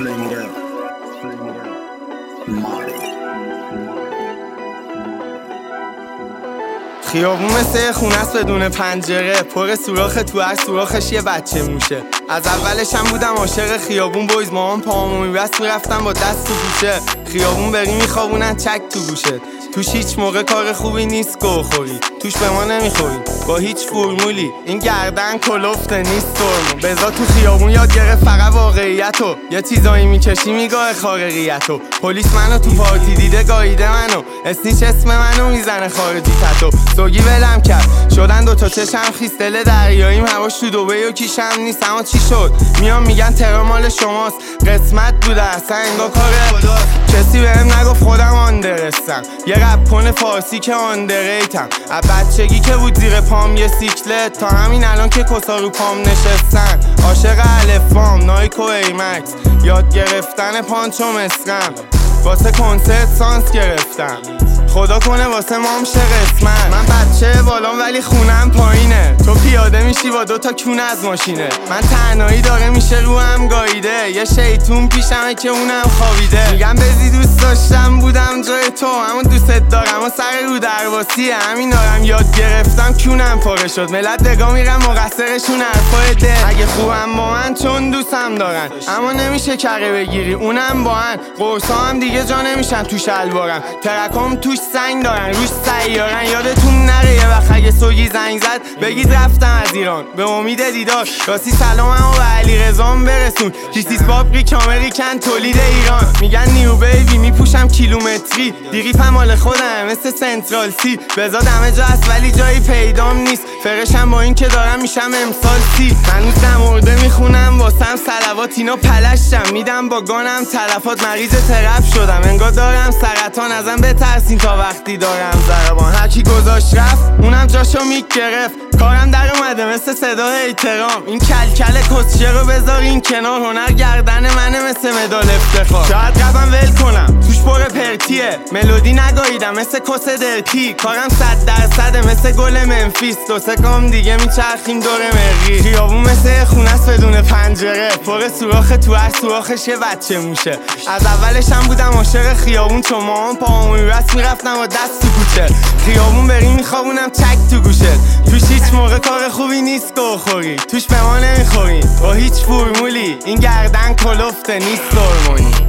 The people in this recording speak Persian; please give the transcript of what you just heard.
خیابون مثل خونه است بدون پنجره، پر سوراخ، تو هر سوراخش یه بچه موشه. از اولش هم بودم عاشق خیابون بویز، مامان پامو میبست میرفتم با دست تو گوشه. خیابون بری میخوابونن چک تو گوشت، توش هیچ موقع کار خوبی نیست گو خوری، توش به ما نمیخوری با هیچ فرمولی، این گردن کلفته نیست ترمون. بزا تو خیابون یاد گرفت فقط واقعیتو، یه چیزایی میکشی میگاه خارقیتو. پلیس منو تو پارتی دیده گاییده منو، اسنیچ اسم منو میزنه خارجی تتو. سوگی ولم کرد شدن دوتا چشم خیس، دل دریاییم هواش تو دبی و کیشم نیست. اما چی شد میان میگن ترا مال شماست، قسمت بوده اصلا انگار کاره. کسی بهم نگفت خودم آندرستم، یه رپون فارسی که آندریتم. از بچگی که بود زیر پام یه سیکلت، تا همین الان که کسا رو پام نشستن. عاشق الفام نایک و ایمکس، یاد گرفتن پانچو مسرم، واسه کنسرت سانس گرفتم. خدا کنه واسه مام شه قسمت. من بچه بالام ولی خونم پایینه، تو پیاده میشی با دوتا کونه از ماشینه. من تنهایی داره میشه رو هم گاییده، یه شیطون پیشمه که اونم خوابیده. میگم بزی دوست داشتم بودم جای تو، اما دوست دارم و سر رو درباسیه. همین دارم یاد گرفتم کونم پاره شد، ملت دگاه میرم مقصرشون حرفای ده. اگه خوبم با من چون دوستم دارن، اما نمیشه کره بگیری اونم با من. قرصا هم دیگه جا نمیشن تو شلوارم، ترکام توش سنگ دارن روش سیارن. یادتون نره یه وقت اگه سوگی زنگ زد بگید رفتم از ایران به امید دیدار. راستی سلامم و به علی رضام برسون، کیسیس پاپریک امریکن تولید ایران. میگن نیو بیبی میپوشم کیلومتری، دیریپم مال خودم مثل سنترال سی. بزا دمه جا هست ولی جایی پیدام نیست، فرشم با این که دارم میشم امسال سی. هنوز نمورده میخونم واسم صلوات، اینا پلشتم میدم با گانم تلفات. مریض ترپ شدم انگار دارم سرطان، ازم بترسین تا وقتی دارم ضربان. هرکی گذاشت رفت اونم جاشو میگرفت، کارم در اومده مثل صدای احترام. این کلکل کسچه رو بذارین کنار، هنر گردن منه مثل مدال افتخار. شاید قبم ول کنم توش پر پرتیه، ملودی نگاهیدم مثل کس درتی. کارم 100% مثل گل منفیس، دو سه گام دیگه میچرخیم دور مری. خیابون مثل خونه است بدون پنجره، پر سوراخ، تو هر سوراخش یه بچه موشه. از اولش هم بودم عاشق خیابون، چون مامان پامو میبست میرفتم با دست تو کوچه. خیابون بری میخوابونم چک تو گوشت، توش هیچ موقع کار خوبی نیست گو خوری، توش به ما نمیخورین با هیچ فرمولی، این گردن کلفته نیست هورمونی.